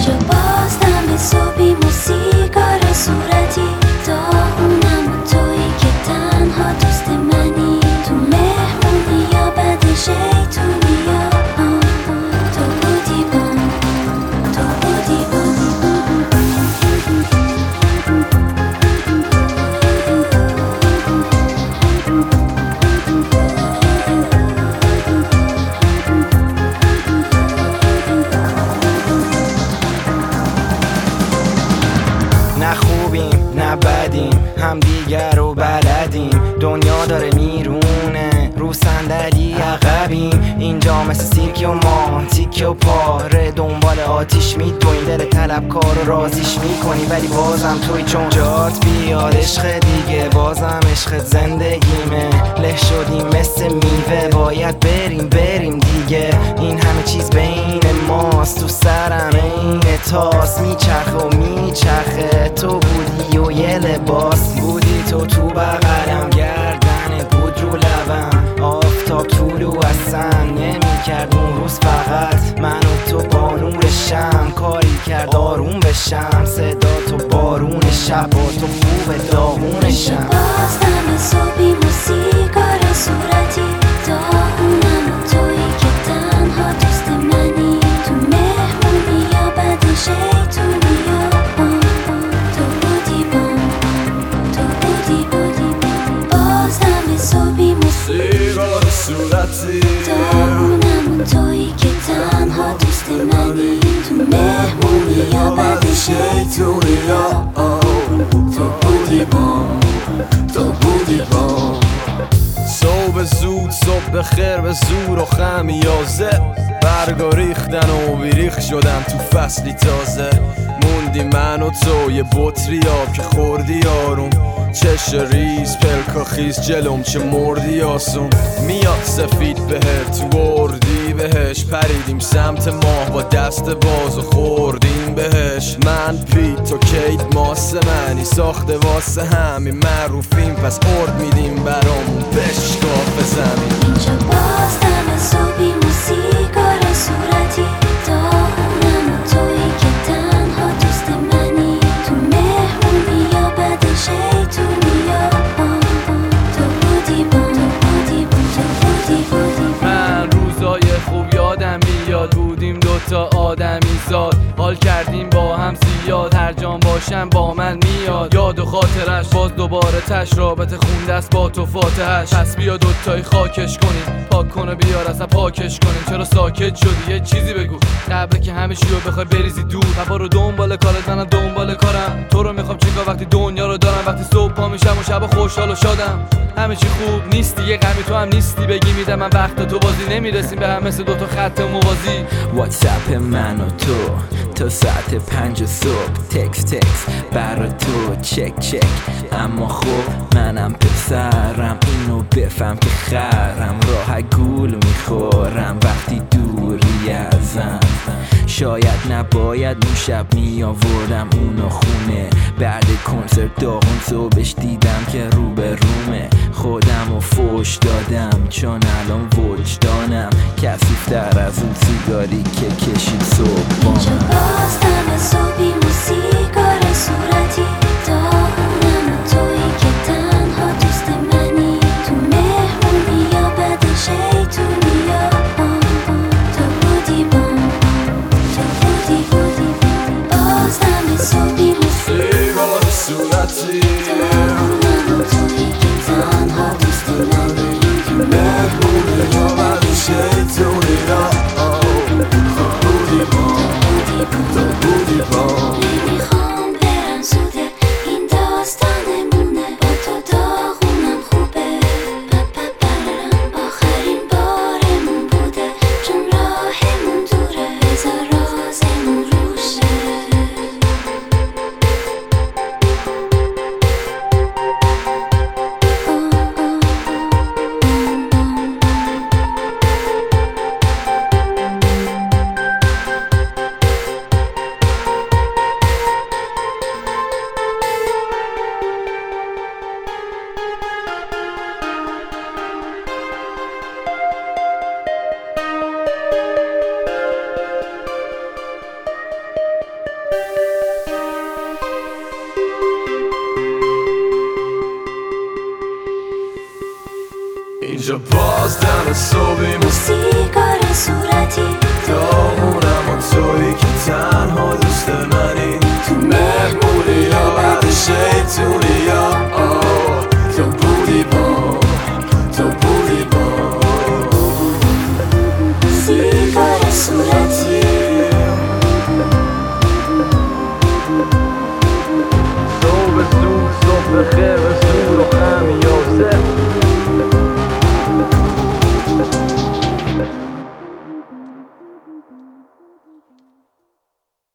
اینجا باز دم صبحی موسیقار صورتی داغونم و تویی که تنها دوست منی تو مهمونی یا بعد شیطونی یا تو بودی بام تو بودی بام نه خوبیم نه بدیم هم دیگر رو بلدیم دنیا داره میرونه رو صندلی عقبیم اینجا مثل سیرک و ما تیکه و پاره دنبال آتیش میدویم دل طلبکار رو رازیش میکنی ولی بازم توی چون جات بیاد عشق دیگه بازم عشق زندگیمه له شدیم مثل میوه باید بریم دیگه این همه چیز بین ماست تو سرم این تاس میچرخه و میچرخه تو بودی و یه لباس بودی تو بغلم گردنت بود رو لبم آفتاب طولو اصلا نمیکرد اون روز فقط من و تو با نور شم کاری کرد آروم بشم صدا تو بارون شب با تو خوب داغون شم باز دم صبحی موسیقار صورتی داغونم و تویی که تنها دوست منی تو مهمونی یا بعد شیطونی یا تو بودی بام تو بودی باز دم صبحی موسیقار صورتی داغونم و تویی که تنها دوست منی تو مهمونی یا بعد شیطونی یا تو بودی بام تو بودی بام صبح زود صبح خیر به زور و خمیازه برگا ریختن و بیریخ شدم تو فصلی تازه موندی من و تو یه بطری آب که خوردی آروم چش ریز پلکا خیز جلوم چه مردی آسون میاد سفید بهت وردی بهش پریدیم سمت ماه با دست باز و خوردیم بهش من پیت تو کیت ماسه منی ساخته واسه همین معروفیم پس ارد میدیم برامون بشکاف زمین اینجا باز دم صبحی موسیقار صورتی داغونم و تویی که تنها دوست منی تو مهمونی یا بعد شیطونی یا تو بودی بام تو بودی من روزای خوب یادم میاد بودیم دوتا آدمی زاد حال کردیم با هم زیاد هر جان باشم با من میاد یاد و خاطرش باز دوباره تش رابطه خونده است با تو فاتحش پس بیا دوتایی خاکش کنیم پاک کنه بیار اصلا پاکش کنیم چرا ساکت شدی یه چیزی بگو قبل که همه چی رو بخوای بریزی دور و برو دنبال کارت منم دنبال کارم تو رو میخوام چیکار وقتی دنیا رو دارم وقتی صبح پا میشم و شب خوشحال و شادم همه چی خوب نیستی یه غمی تو هم نیستی بگی میدم من وقت تو بازی نمیرسیم به هم مثل دوتا خط موازی واتساپ من و تو تا ساعت 5 صبح تکس برا تو چک اما خب منم پسرم اینو بفهم که خرم راه گول میخورم وقتی دوری ازم شاید نباید اون شب میآوردم اونو خونه بعد کنسرت داغون صبحش دیدم که رو به رومه خودم و فوش دادم چون الان وجدانم کثیف‌تر از اون سیگاری که کشید صبح با اینجا من باز دم صبحی موسیقار صورتی داغونم و تویی که تنها دوست منی تو مهمونی یا بعد شیطونی یا تو بودی بام تو بودی باز دم صبحی موسیقار صورتی داغونم و تویی که تنها دوست منی تو مهمونی یا بعد شیطونی یا نمیخوام برم زوده این داستانمونه با تو داغونم خوبه آخرین بارمون بوده چون راهمون دوره بذار رازمون روشه صبحیم سیگار صورتی